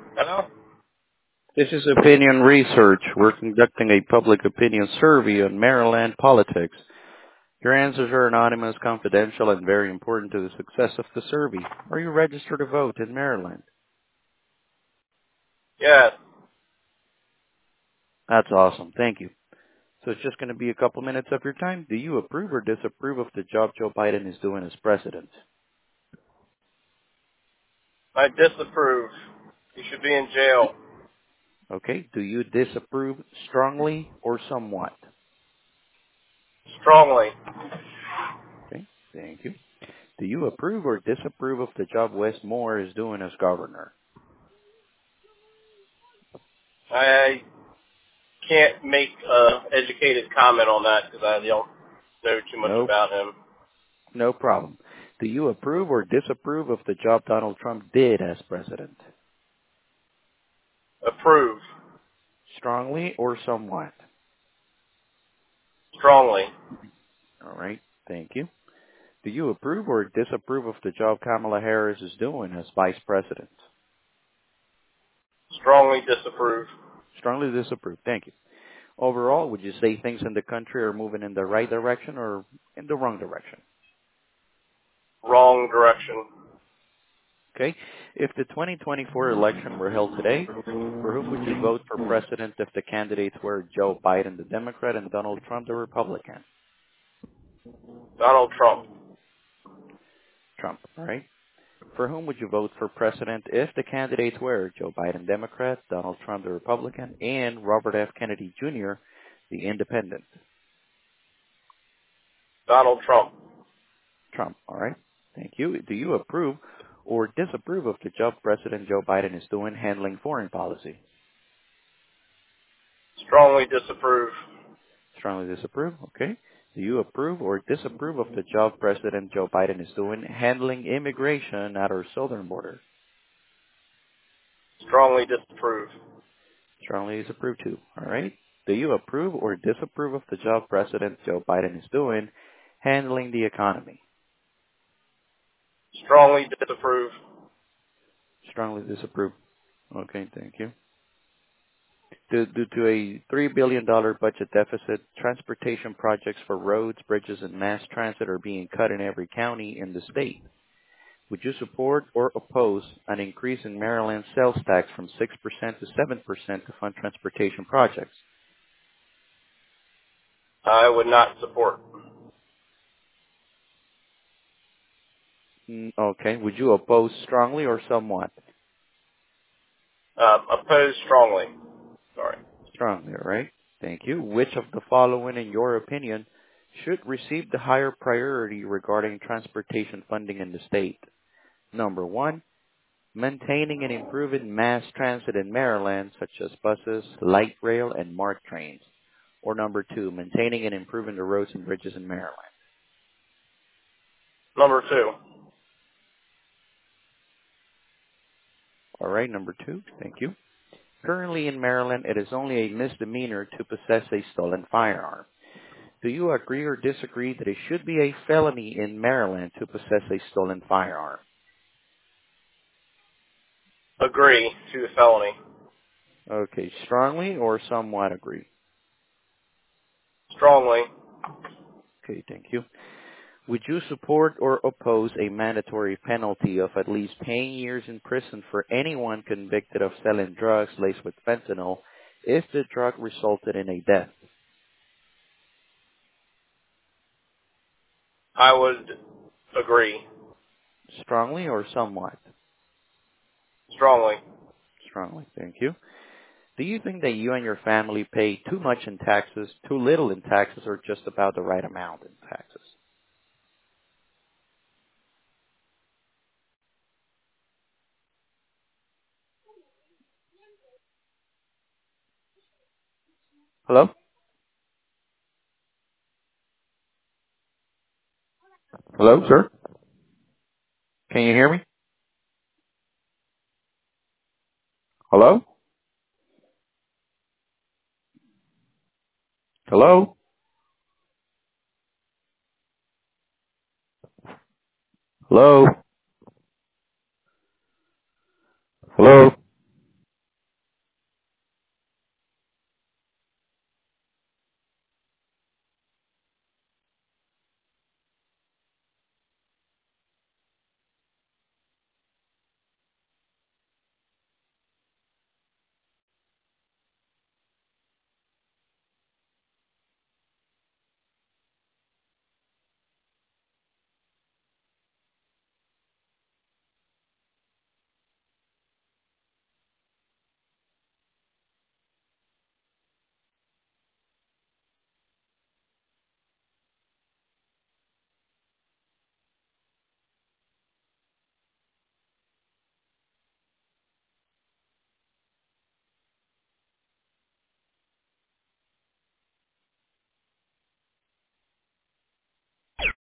Hello? This is Opinion Research. We're conducting a public opinion survey on Maryland politics. Your answers are anonymous, confidential, and very important to the success of the survey. Are you registered to vote in Maryland? Yes. That's awesome. Thank you. So it's just going to be a couple minutes of your time. Do you approve or disapprove of the job Joe Biden is doing as president? I disapprove. You should be in jail. Okay. Do you disapprove strongly or somewhat? Strongly. Okay. Thank you. Do you approve or disapprove of the job Wes Moore is doing as governor? I can't make an educated comment on that because I don't know too much No about him. No problem. Do you approve or disapprove of the job Donald Trump did as president? Approve. Strongly or somewhat? Strongly. All right. Thank you. Do you approve or disapprove of the job Kamala Harris is doing as vice president? Strongly disapprove. Strongly disapprove. Thank you. Overall, would you say things in the country are moving in the right direction or in the wrong direction? Wrong direction. Okay. If the 2024 election were held today, for whom would you vote for president if the candidates were Joe Biden, the Democrat, and Donald Trump, the Republican? Donald Trump. Trump, all right? For whom would you vote for president if the candidates were Joe Biden, Democrat, Donald Trump, the Republican, and Robert F. Kennedy Jr., the Independent? Donald Trump. Trump, all right? Thank you. Do you approve or disapprove of the job President Joe Biden is doing handling foreign policy? Strongly disapprove. Strongly disapprove, okay? Do you approve or disapprove of the job President Joe Biden is doing handling immigration at our southern border? Strongly disapprove. Strongly disapprove too. All right. Do you approve or disapprove of the job President Joe Biden is doing handling the economy? Strongly disapprove. Strongly disapprove. Okay, thank you. Due to a $3 billion budget deficit, transportation projects for roads, bridges, and mass transit are being cut in every county in the state. Would you support or oppose an increase in Maryland's sales tax from 6% to 7% to fund transportation projects? I would not support. Okay. Would you oppose strongly or somewhat? Oppose strongly. Sorry. Strongly, all right. Thank you. Which of the following, in your opinion, should receive the higher priority regarding transportation funding in the state? Number one, maintaining and improving mass transit in Maryland, such as buses, light rail, and MARC trains. Or number two, maintaining and improving the roads and bridges in Maryland. Number two. All right, number two. Thank you. Currently in Maryland, it is only a misdemeanor to possess a stolen firearm. Do you agree or disagree that it should be a felony in Maryland to possess a stolen firearm? Agree to the felony. Okay, strongly or somewhat agree? Strongly. Okay, thank you. Would you support or oppose a mandatory penalty of at least 10 years in prison for anyone convicted of selling drugs laced with fentanyl if the drug resulted in a death? I would agree. Strongly or somewhat? Strongly. Strongly, thank you. Do you think that you and your family pay too much in taxes, too little in taxes, or just about the right amount in taxes? Hello? Hello, sir? Can you hear me? Hello? Hello? Hello? Hello?